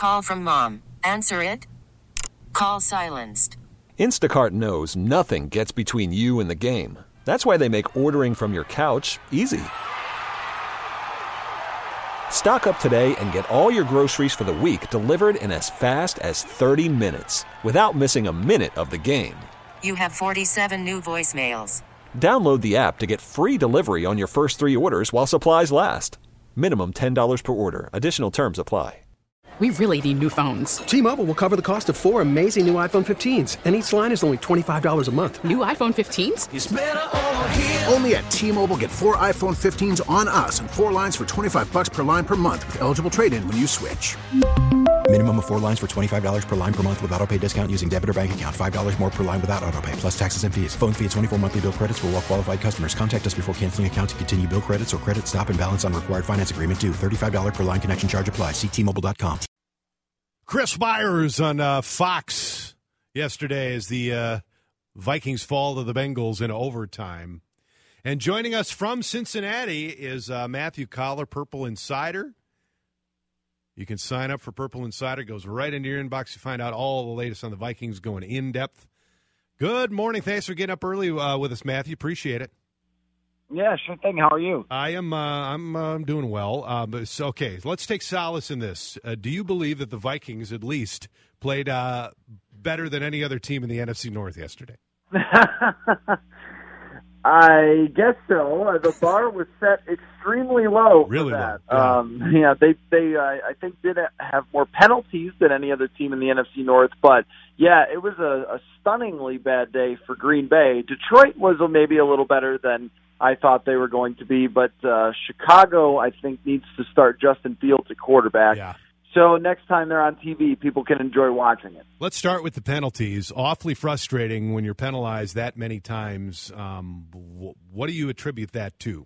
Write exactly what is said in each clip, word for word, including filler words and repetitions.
Call from mom. Answer it. Call silenced. Instacart knows nothing gets between you and the game. That's why they make ordering from your couch easy. Stock up today and get all your groceries for the week delivered in as fast as thirty minutes without missing a minute of the game. You have forty-seven new voicemails. Download the app to get free delivery on your first three orders while supplies last. Minimum ten dollars per order. Additional terms apply. We really need new phones. T-Mobile will cover the cost of four amazing new iPhone fifteens, and each line is only twenty-five dollars a month. New iPhone fifteens? It's better over here. Only at T-Mobile, get four iPhone fifteens on us and four lines for twenty-five bucks per line per month with eligible trade-in when you switch. Minimum of four lines for twenty-five dollars per line per month with autopay discount using debit or bank account. five dollars more per line without autopay, plus taxes and fees. Phone fee at twenty-four monthly bill credits for well-qualified customers. Contact us before canceling account to continue bill credits or credit stop and balance on required finance agreement due. thirty-five dollars per line connection charge applies. See T Mobile dot com. Chris Myers on uh, Fox yesterday as the uh, Vikings fall to the Bengals in overtime. And joining us from Cincinnati is uh, Matthew Coller, Purple Insider. You can sign up for Purple Insider. It goes right into your inbox. You find out all the latest on the Vikings going in-depth. Good morning. Thanks for getting up early uh, with us, Matthew. Appreciate it. Yeah, sure thing. How are you? I am. Uh, I'm. Uh, I'm doing well. Uh, but it's okay. Let's take solace in this. Uh, do you believe that the Vikings, at least, played uh, better than any other team in the N F C North yesterday? I guess so. Uh, the bar was set extremely low. Really for that. low. Yeah. Um, yeah, they they uh, I think did have more penalties than any other team in the N F C North, but yeah, it was a, a stunningly bad day for Green Bay. Detroit was maybe a little better than I thought they were going to be, but uh, Chicago, I think, needs to start Justin Fields at quarterback. Yeah. So next time they're on T V, people can enjoy watching it. Let's start with the penalties. Awfully frustrating when you're penalized that many times. Um, wh- what do you attribute that to?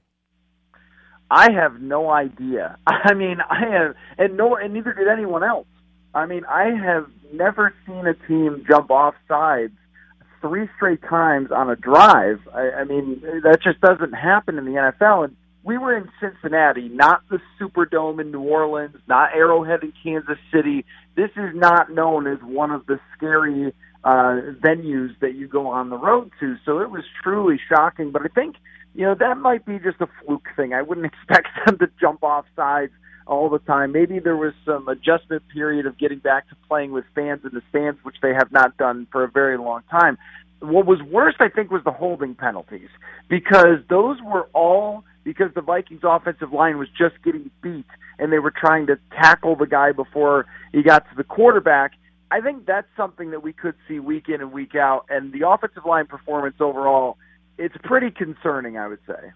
I have no idea. I mean, I have, and no, and neither did anyone else. I mean, I have never seen a team jump off sides three straight times on a drive. I, I mean, that just doesn't happen in the N F L. And we were in Cincinnati, not the Superdome in New Orleans, not Arrowhead in Kansas City. This is not known as one of the scary uh, venues that you go on the road to. So it was truly shocking. But I think, you know, that might be just a fluke thing. I wouldn't expect them to jump off sides all the time. Maybe there was some adjustment period of getting back to playing with fans in the stands, which they have not done for a very long time. What was worse, I think, was the holding penalties, because those were all because the Vikings offensive line was just getting beat and they were trying to tackle the guy before he got to the quarterback. I think that's something that we could see week in and week out. And the offensive line performance overall, it's pretty concerning, I would say.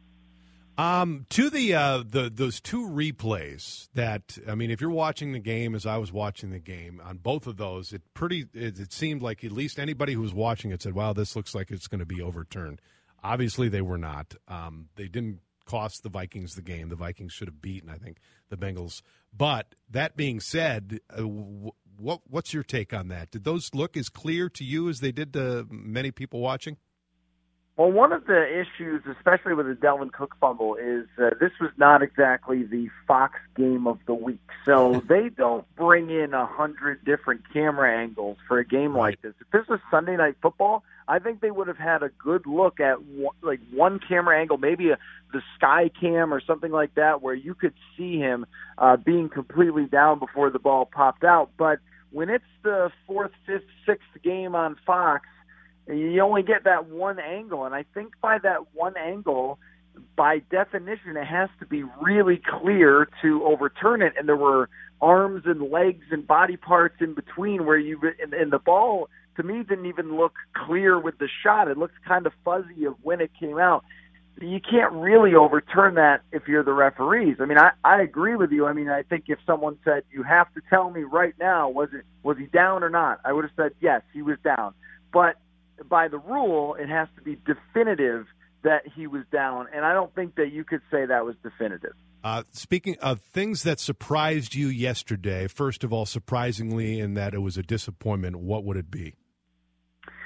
Um, to the uh, the those two replays that, I mean, if you're watching the game as I was watching the game on both of those, it pretty it, it seemed like at least anybody who was watching it said, "Wow, this looks like it's going to be overturned." Obviously, they were not. Um, they didn't cost the Vikings the game. The Vikings should have beaten, I think, the Bengals. But that being said, uh, what what's your take on that? Did those look as clear to you as they did to many people watching? Well, one of the issues, especially with the Delvin Cook fumble, is uh, this was not exactly the Fox game of the week. So they don't bring in a hundred different camera angles for a game like this. If this was Sunday Night Football, I think they would have had a good look at one, like one camera angle, maybe a, the sky cam or something like that, where you could see him uh, being completely down before the ball popped out. But when it's the fourth, fifth, sixth game on Fox, you only get that one angle, and I think by that one angle, by definition, it has to be really clear to overturn it. And there were arms and legs and body parts in between where you and, and the ball, to me, didn't even look clear with the shot. It looks kind of fuzzy of when it came out. You can't really overturn that if you're the referees. I mean, I, I agree with you. I mean, I think if someone said, you have to tell me right now, was it was he down or not? I would have said, yes, he was down. But by the rule, it has to be definitive that he was down, and I don't think that you could say that was definitive. Uh, speaking of things that surprised you yesterday, first of all, surprisingly, in that it was a disappointment, what would it be?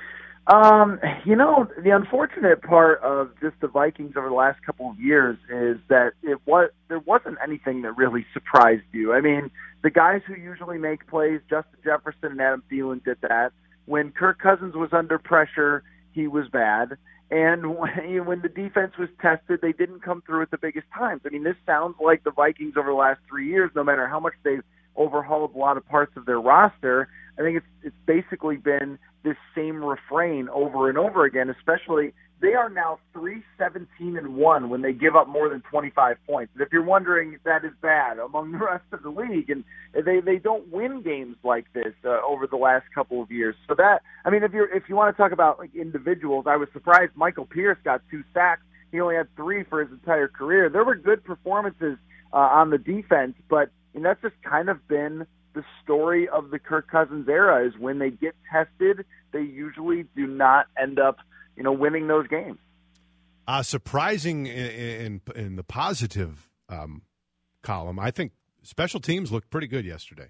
Um, you know, the unfortunate part of just the Vikings over the last couple of years is that it was there wasn't anything that really surprised you. I mean, the guys who usually make plays, Justin Jefferson and Adam Thielen, did that. When Kirk Cousins was under pressure, he was bad. And when, when the defense was tested, they didn't come through at the biggest times. I mean, this sounds like the Vikings over the last three years, no matter how much they've overhauled a lot of parts of their roster. I think it's it's basically been this same refrain over and over again, especially they are now three seventeen and one when they give up more than twenty-five points. And if you're wondering if that is bad among the rest of the league, and they they don't win games like this uh, over the last couple of years. So that, I mean, if you're if you want to talk about like individuals, I was surprised Michael Pierce got two sacks. He only had three for his entire career. There were good performances uh, on the defense, but and that's just kind of been the story of the Kirk Cousins era, is when they get tested, they usually do not end up, you know, winning those games. Uh, surprising in, in, in the positive um, column, I think special teams looked pretty good yesterday.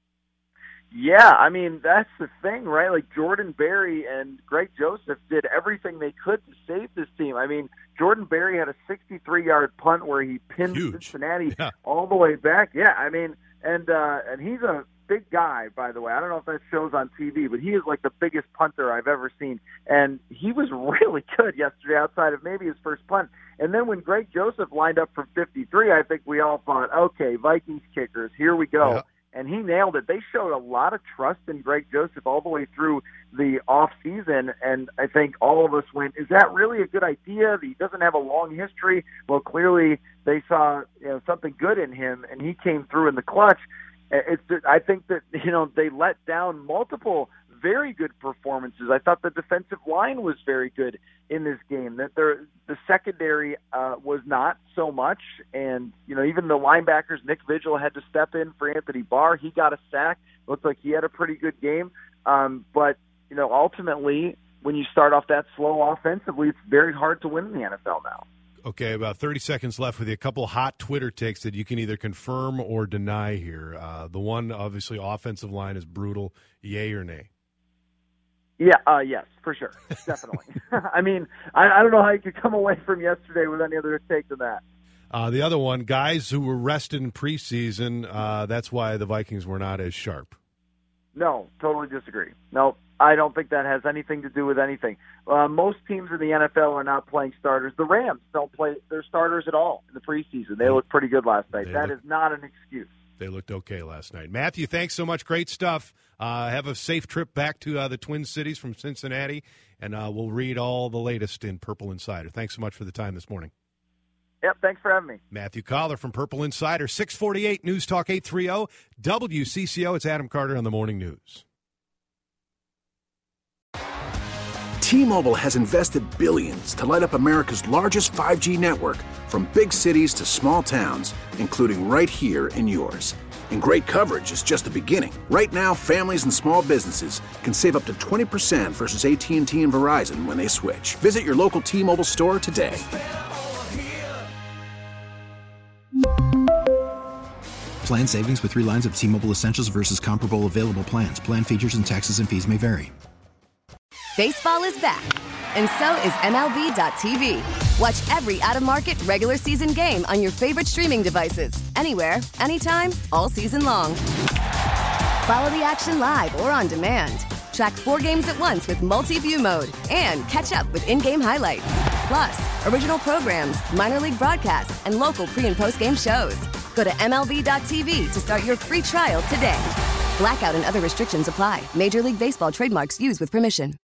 Yeah, I mean, that's the thing, right? Like Jordan Berry and Greg Joseph did everything they could to save this team. I mean, Jordan Berry had a sixty-three-yard punt where he pinned Huge. Cincinnati Yeah. all the way back. Yeah, I mean, and uh, and he's a big guy, by the way. I don't know if that shows on T V, but he is like the biggest punter I've ever seen. And he was really good yesterday outside of maybe his first punt. And then when Greg Joseph lined up for fifty-three, I think we all thought, okay, Vikings kickers, here we go. Yeah. And he nailed it. They showed a lot of trust in Greg Joseph all the way through the off season, and I think all of us went, is that really a good idea? He doesn't have a long history. Well, clearly they saw, you know, something good in him, and he came through in the clutch. It's, I think that, you know, they let down multiple very good performances. I thought the defensive line was very good in this game. That the secondary uh, was not so much, and you know, even the linebackers, Nick Vigil had to step in for Anthony Barr. He got a sack. Looked like he had a pretty good game. Um, but you know, ultimately, when you start off that slow offensively, it's very hard to win in the N F L now. Okay, about thirty seconds left with you. A couple hot Twitter takes that you can either confirm or deny here. Uh, the one, obviously, offensive line is brutal. Yay or nay? Yeah, uh, yes, for sure. Definitely. I mean, I, I don't know how you could come away from yesterday with any other take than that. Uh, the other one, guys who were rested in preseason, uh, that's why the Vikings were not as sharp. No, totally disagree. No, I don't think that has anything to do with anything. Uh, most teams in the N F L are not playing starters. The Rams don't play their starters at all in the preseason. They looked pretty good last night. They that look- is not an excuse. They looked okay last night. Matthew, thanks so much. Great stuff. Uh, have a safe trip back to uh, the Twin Cities from Cincinnati, and uh, we'll read all the latest in Purple Insider. Thanks so much for the time this morning. Yep, thanks for having me. Matthew Collar from Purple Insider, six forty-eight News Talk eight thirty W C C O. It's Adam Carter on the Morning News. T-Mobile has invested billions to light up America's largest five G network, from big cities to small towns, including right here in yours. And great coverage is just the beginning. Right now, families and small businesses can save up to twenty percent versus A T and T and Verizon when they switch. Visit your local T-Mobile store today. Plan savings with three lines of T-Mobile Essentials versus comparable available plans. Plan features and taxes and fees may vary. Baseball is back, and so is M L B dot T V. Watch every out-of-market regular season game on your favorite streaming devices, anywhere, anytime, all season long. Follow the action live or on demand. Track four games at once with multi-view mode and catch up with in-game highlights. Plus, original programs, minor league broadcasts, and local pre- and post-game shows. Go to M L B dot T V to start your free trial today. Blackout and other restrictions apply. Major League Baseball trademarks used with permission.